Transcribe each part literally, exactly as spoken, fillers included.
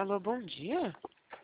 Alô, bom dia.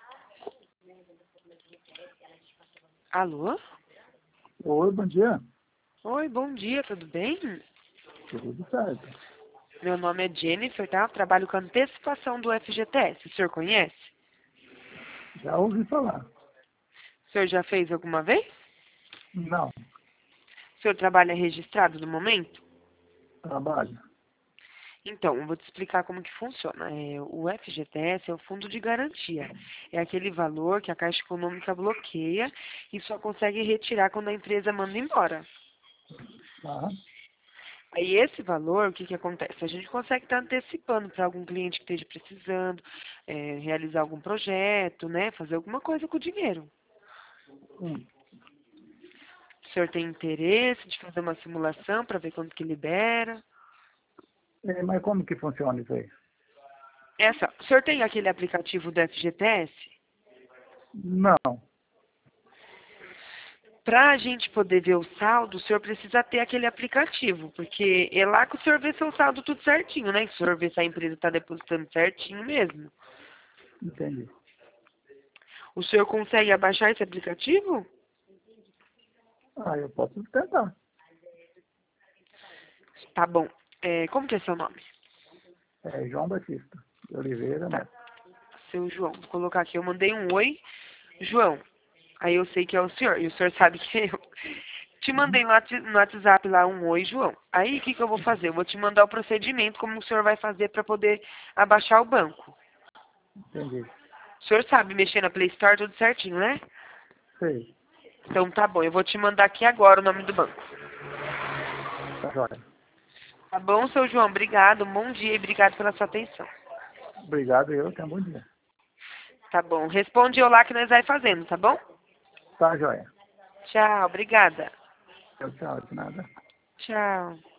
Alô? Oi, bom dia. Oi, bom dia, tudo bem? Tudo certo. Meu nome é Jennifer, tá? Eu trabalho com antecipação do F G T S. O senhor conhece? Já ouvi falar. O senhor já fez alguma vez? Não, O senhor trabalha registrado no momento? trabalho. Então, eu vou te explicar como que funciona. É, o F G T S é o fundo de garantia. É aquele valor que a Caixa Econômica bloqueia e só consegue retirar quando a empresa manda embora. Tá? Aí esse valor, o que que acontece? A gente consegue estar antecipando para algum cliente que esteja precisando, é, realizar algum projeto, né? Fazer alguma coisa com o dinheiro. Hum. O senhor tem interesse de fazer uma simulação para ver quanto que libera? É, mas como que funciona isso aí? Essa, o senhor tem aquele aplicativo do F G T S? Não, Para a gente poder ver o saldo, o senhor precisa ter aquele aplicativo, porque é lá que o senhor vê seu saldo tudo certinho, né? Que o senhor vê se a empresa está depositando certinho mesmo. entendi. O senhor consegue abaixar esse aplicativo? Ah, eu posso tentar. Tá bom. É, como que é seu nome? É João Batista de Oliveira, Tá, né? seu João. Vou colocar aqui. Eu mandei um oi, João. Aí eu sei que é o senhor, e o senhor sabe que é eu. Te Uhum. mandei no Whats- no WhatsApp lá um oi, João. Aí o que, que eu vou fazer? Eu vou te mandar o procedimento, como o senhor vai fazer para poder abaixar o banco. Entendi. O senhor sabe mexer na Play Store tudo certinho, né? Sei. Então tá bom, eu vou te mandar aqui agora o nome do banco. Tá joia. Tá bom, seu João? Obrigado, um bom dia e obrigado pela sua atenção. Obrigado, eu. Tenha um bom dia. Tá bom, responde eu lá que nós vai fazendo, tá bom? Tá joia. Tchau, obrigada. Tchau, tchau. De nada. Tchau.